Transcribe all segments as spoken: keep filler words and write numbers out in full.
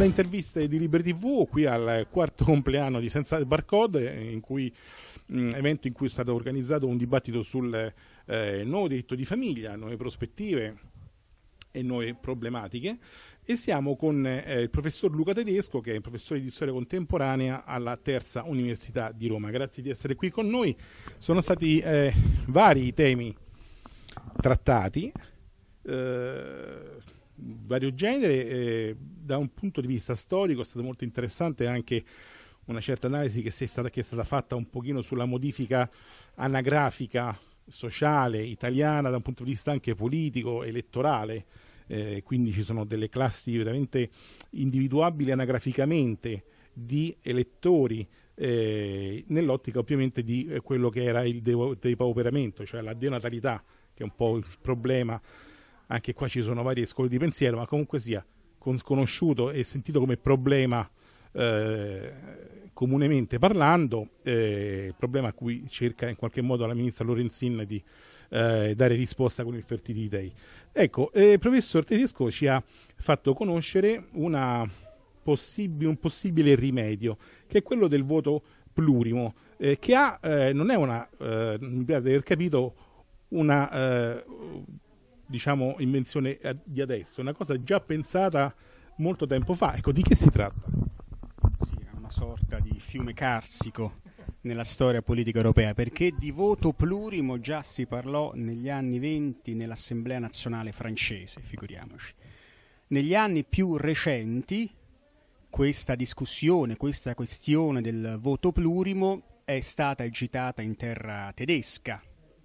le interviste di Liberi tivù qui al quarto compleanno di Senza Barcode, in cui, mh, evento in cui è stato organizzato un dibattito sul eh, nuovo diritto di famiglia, nuove prospettive e nuove problematiche, e siamo con eh, il professor Luca Tedesco, che è professore di storia contemporanea alla Terza Università di Roma. Grazie di essere qui con noi. Sono stati eh, vari i temi trattati, eh, vario genere, eh, da un punto di vista storico è stato molto interessante anche una certa analisi che, è stata, che è stata fatta un pochino sulla modifica anagrafica sociale italiana da un punto di vista anche politico, elettorale, eh, quindi ci sono delle classi veramente individuabili anagraficamente di elettori, eh, nell'ottica ovviamente di eh, quello che era il depauperamento, cioè la denatalità, che è un po' il problema. Anche qua ci sono varie scuole di pensiero, ma comunque sia conosciuto e sentito come problema eh, comunemente parlando, eh, problema a cui cerca in qualche modo la ministra Lorenzin di eh, dare risposta con il Fertility Day. Ecco, eh, il professor Tedesco ci ha fatto conoscere una possib- un possibile rimedio, che è quello del voto plurimo, eh, che ha, eh, non è una, eh, mi pare di aver capito, una... Eh, diciamo invenzione di adesso, è una cosa già pensata molto tempo fa. Ecco, di che si tratta? Sì, è una sorta di fiume carsico nella storia politica europea, perché di voto plurimo già si parlò negli anni venti nell'Assemblea nazionale francese, figuriamoci. Negli anni più recenti questa discussione, questa questione del voto plurimo è stata agitata in terra tedesca.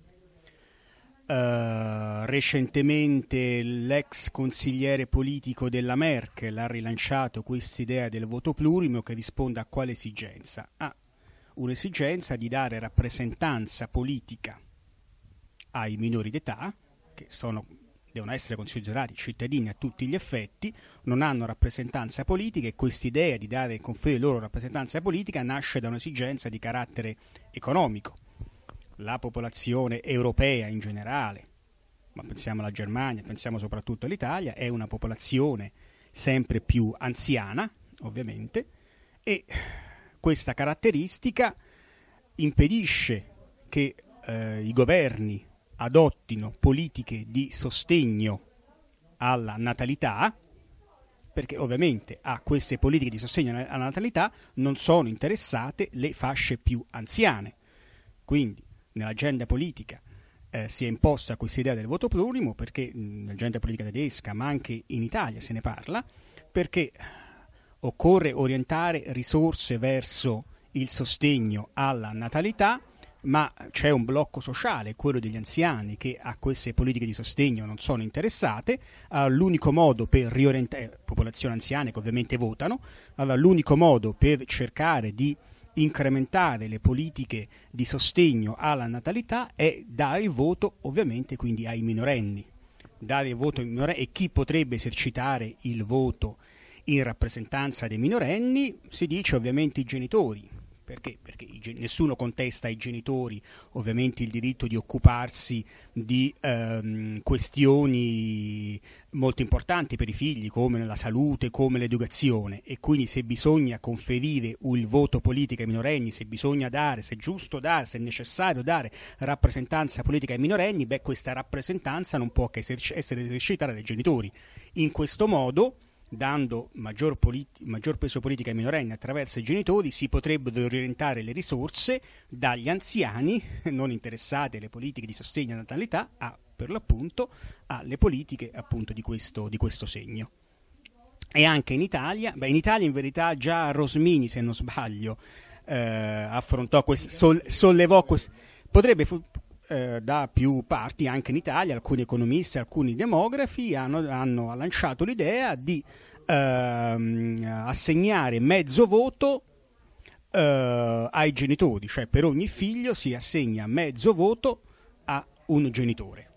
Uh, recentemente l'ex consigliere politico della Merkel ha rilanciato quest'idea del voto plurimo, che risponde a quale esigenza? A un'esigenza di dare rappresentanza politica ai minori d'età, che sono, devono essere considerati cittadini a tutti gli effetti, non hanno rappresentanza politica, e quest'idea di dare e conferire loro rappresentanza politica nasce da un'esigenza di carattere economico. La popolazione europea in generale, ma pensiamo alla Germania, pensiamo soprattutto all'Italia, è una popolazione sempre più anziana, ovviamente, e questa caratteristica impedisce che eh, i governi adottino politiche di sostegno alla natalità, perché ovviamente a queste politiche di sostegno alla natalità non sono interessate le fasce più anziane. Quindi nell'agenda politica eh, si è imposta questa idea del voto plurimo, perché nell'agenda politica tedesca, ma anche in Italia se ne parla, perché occorre orientare risorse verso il sostegno alla natalità, ma c'è un blocco sociale, quello degli anziani, che a queste politiche di sostegno non sono interessate. Allora, l'unico modo per riorientare, popolazioni anziane che ovviamente votano, allora l'unico modo per cercare di incrementare le politiche di sostegno alla natalità è dare il voto ovviamente quindi ai minorenni, dare il voto ai minorenni. E chi potrebbe esercitare il voto in rappresentanza dei minorenni? Si dice ovviamente i genitori. Perché? Perché i, nessuno contesta ai genitori ovviamente il diritto di occuparsi di ehm, questioni molto importanti per i figli, come la salute, come l'educazione, e quindi se bisogna conferire il voto politico ai minorenni, se bisogna dare, se è giusto dare, se è necessario dare rappresentanza politica ai minorenni, beh, questa rappresentanza non può che eserc- essere esercitata dai genitori. In questo modo, dando maggior, politi- maggior peso politico ai minorenni attraverso i genitori, si potrebbero orientare le risorse dagli anziani non interessati alle politiche di sostegno alla natalità a, per l'appunto, alle politiche appunto di questo, di questo segno. E anche in Italia, beh, in Italia in verità già Rosmini, se non sbaglio, eh, affrontò questo, sol- sollevò questo, potrebbe fu- Eh, da più parti anche in Italia, alcuni economisti, alcuni demografi hanno, hanno lanciato l'idea di ehm, assegnare mezzo voto eh, ai genitori, cioè per ogni figlio si assegna mezzo voto a un genitore,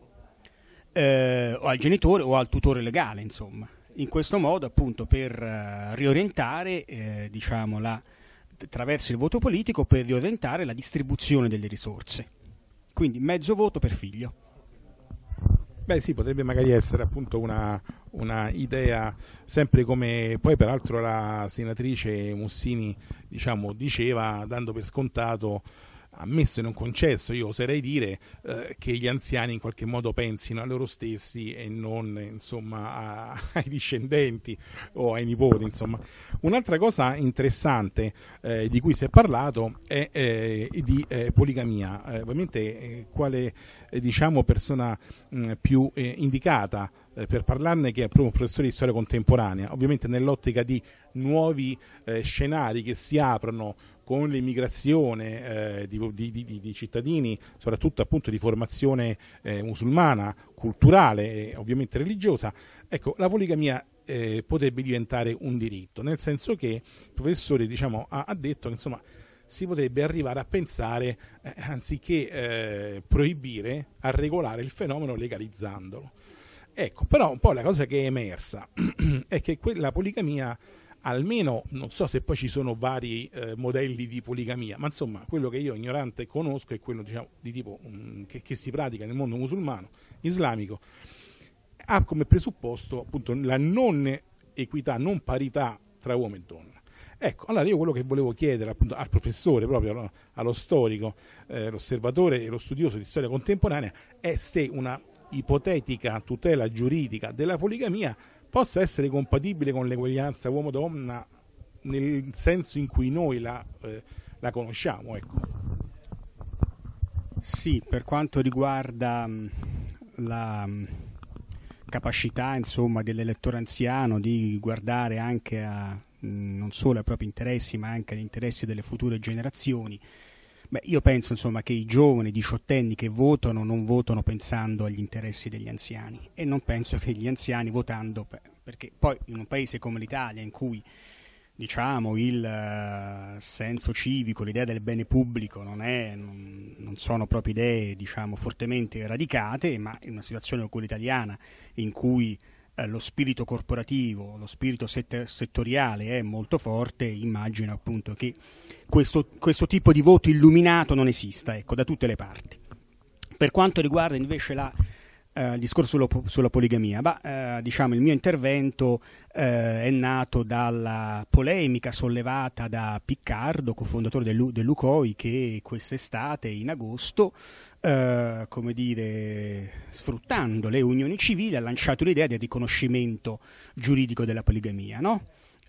eh, o al genitore o al tutore legale, insomma. In questo modo, appunto, per eh, riorientare, eh, diciamo, la, attraverso il voto politico, per riorientare la distribuzione delle risorse. Quindi mezzo voto per figlio. Beh sì, potrebbe magari essere appunto una, una idea, sempre come poi peraltro la senatrice Mussini diciamo diceva, dando per scontato, ammesso e non concesso, io oserei dire eh, che gli anziani in qualche modo pensino a loro stessi e non insomma a, ai discendenti o ai nipoti. Insomma, un'altra cosa interessante eh, di cui si è parlato è eh, di eh, poligamia. Eh, ovviamente eh, quale eh, diciamo persona mh, più eh, indicata eh, per parlarne che è proprio un professore di storia contemporanea, ovviamente nell'ottica di nuovi eh, scenari che si aprono con l'immigrazione eh, di, di, di, di cittadini, soprattutto appunto di formazione eh, musulmana, culturale e ovviamente religiosa. Ecco, la poligamia eh, potrebbe diventare un diritto, nel senso che il professore diciamo, ha, ha detto che insomma si potrebbe arrivare a pensare, eh, anziché eh, proibire, a regolare il fenomeno legalizzandolo. Ecco, però un po' la cosa che è emersa è che la poligamia, almeno, non so se poi ci sono vari eh, modelli di poligamia, ma insomma quello che io ignorante conosco è quello diciamo, di tipo um, che, che si pratica nel mondo musulmano, islamico, ha come presupposto appunto la non equità, non parità tra uomo e donna. Ecco, allora io quello che volevo chiedere appunto al professore, proprio no, allo storico, eh, l'osservatore e lo studioso di storia contemporanea, è se una ipotetica tutela giuridica della poligamia possa essere compatibile con l'eguaglianza uomo-donna nel senso in cui noi la, eh, la conosciamo. Ecco. Sì, per quanto riguarda la capacità insomma, dell'elettore anziano di guardare anche a non solo ai propri interessi ma anche agli interessi delle future generazioni, beh, io penso insomma che i giovani diciottenni che votano non votano pensando agli interessi degli anziani, e non penso che gli anziani votando, perché poi in un paese come l'Italia in cui diciamo il uh, senso civico, l'idea del bene pubblico non, è, non, non sono proprio idee diciamo fortemente radicate, ma in una situazione come quella italiana in cui uh, lo spirito corporativo, lo spirito set- settoriale è molto forte, immagino appunto che Questo, questo tipo di voto illuminato non esista, ecco, da tutte le parti. Per quanto riguarda invece la, eh, il discorso sulla, sulla poligamia, bah, eh, diciamo il mio intervento eh, è nato dalla polemica sollevata da Piccardo, cofondatore del, dell'U-C O I, che quest'estate, in agosto, eh, come dire, sfruttando le unioni civili, ha lanciato l'idea del riconoscimento giuridico della poligamia, no?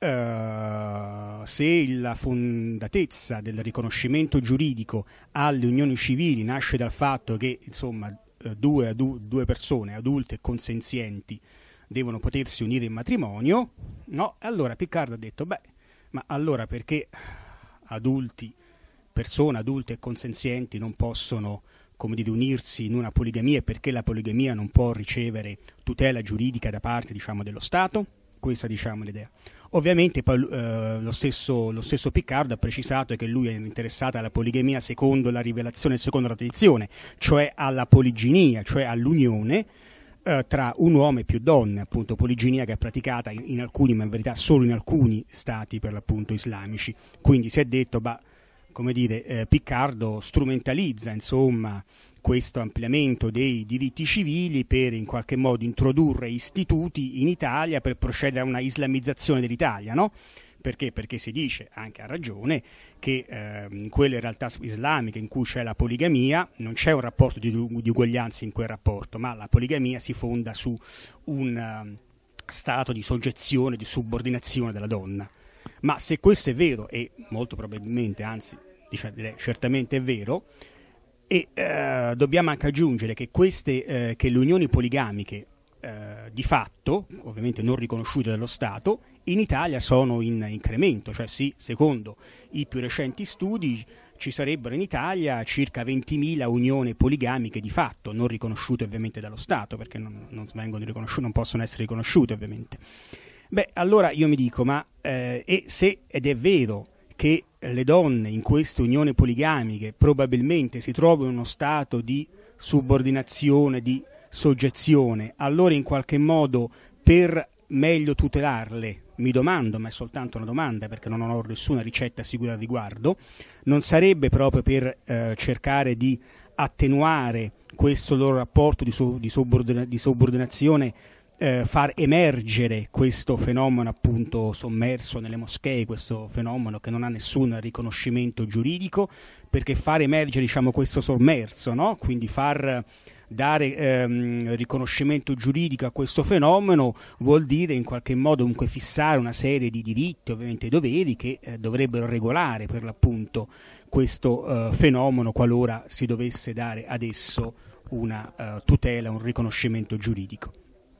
Uh, se la fondatezza del riconoscimento giuridico alle unioni civili nasce dal fatto che insomma due, adu- due persone adulte e consenzienti devono potersi unire in matrimonio, no? Allora Piccardo ha detto beh, ma allora perché adulti, persone adulte e consenzienti non possono come dire unirsi in una poligamia, e perché la poligamia non può ricevere tutela giuridica da parte diciamo dello Stato? Questa diciamo l'idea. Ovviamente poi eh, lo, stesso, lo stesso Piccardo ha precisato che lui è interessato alla poligamia secondo la rivelazione, secondo la tradizione, cioè alla poliginia, cioè all'unione eh, tra un uomo e più donne, appunto poliginia che è praticata in, in alcuni, ma in verità solo in alcuni stati per l'appunto islamici. Quindi si è detto, bah, come dire, eh, Piccardo strumentalizza insomma questo ampliamento dei diritti civili per in qualche modo introdurre istituti in Italia per procedere a una islamizzazione dell'Italia, no? Perché? Perché si dice, anche a ragione, che eh, in quelle realtà islamiche in cui c'è la poligamia non c'è un rapporto di, di uguaglianza in quel rapporto, ma la poligamia si fonda su un uh, stato di soggezione, di subordinazione della donna. Ma se questo è vero, e molto probabilmente, anzi diciamo, certamente è vero, e eh, dobbiamo anche aggiungere che queste eh, che le unioni poligamiche eh, di fatto, ovviamente non riconosciute dallo Stato, in Italia sono in incremento, cioè sì, secondo i più recenti studi ci sarebbero in Italia circa ventimila unioni poligamiche di fatto, non riconosciute ovviamente dallo Stato, perché non, non vengono riconosciute, non possono essere riconosciute ovviamente. Beh, allora io mi dico, ma eh, e se ed è vero che le donne in queste unioni poligamiche probabilmente si trovano in uno stato di subordinazione, di soggezione, allora in qualche modo per meglio tutelarle, mi domando, ma è soltanto una domanda perché non ho nessuna ricetta sicura al riguardo, non sarebbe proprio per eh, cercare di attenuare questo loro rapporto di, so, di, subordina, di subordinazione eh, far emergere questo fenomeno appunto sommerso nelle moschee, questo fenomeno che non ha nessun riconoscimento giuridico, perché far emergere, diciamo, questo sommerso, no? Quindi far dare ehm, riconoscimento giuridico a questo fenomeno vuol dire in qualche modo comunque fissare una serie di diritti, ovviamente doveri, che eh, dovrebbero regolare per l'appunto questo eh, fenomeno qualora si dovesse dare ad esso una eh, tutela, un riconoscimento giuridico.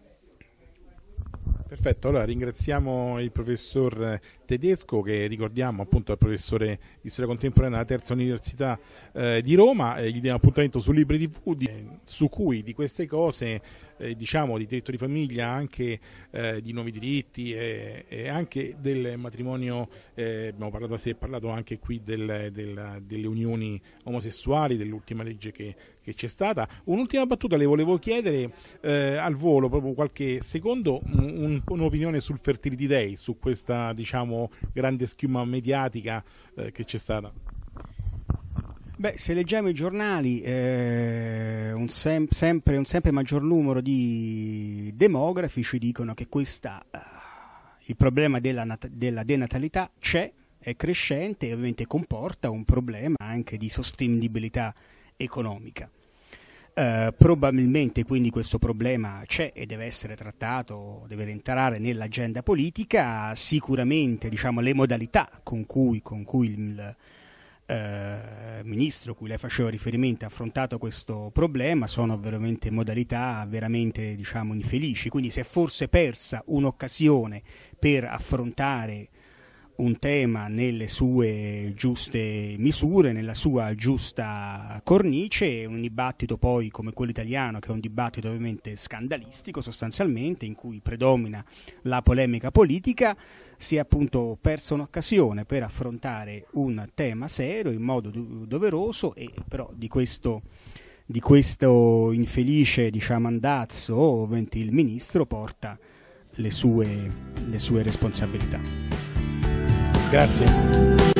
Perfetto, allora ringraziamo il professor Tedesco, che ricordiamo appunto è il professore di storia contemporanea della Terza Università eh, di Roma. Eh, gli diamo appuntamento su Libri tivù, di, su cui di queste cose, eh, diciamo di diritto di famiglia, anche eh, di nuovi diritti e, e anche del matrimonio, eh, abbiamo parlato, si è parlato anche qui del, del, delle unioni omosessuali, dell'ultima legge che, che c'è stata. Un'ultima battuta le volevo chiedere eh, al volo, proprio qualche secondo, un, un'opinione sul Fertility Day, su questa, diciamo, grande schiuma mediatica eh, che c'è stata. Beh, se leggiamo i giornali, eh, un sem- sempre, un sempre maggior numero di demografi ci dicono che questa, uh, il problema della, nat- della denatalità c'è, è crescente e ovviamente comporta un problema anche di sostenibilità economica. Uh, probabilmente quindi questo problema c'è e deve essere trattato, deve rientrare nell'agenda politica. Sicuramente, diciamo, le modalità con cui, con cui il uh, ministro a cui lei faceva riferimento ha affrontato questo problema sono veramente modalità veramente, diciamo, infelici, quindi si è forse persa un'occasione per affrontare un tema nelle sue giuste misure, nella sua giusta cornice, un dibattito poi come quello italiano, che è un dibattito ovviamente scandalistico sostanzialmente, in cui predomina la polemica politica. Si è appunto persa un'occasione per affrontare un tema serio in modo do- doveroso e però di questo, di questo infelice, diciamo, andazzo ovviamente il ministro porta le sue, le sue responsabilità. Grazie.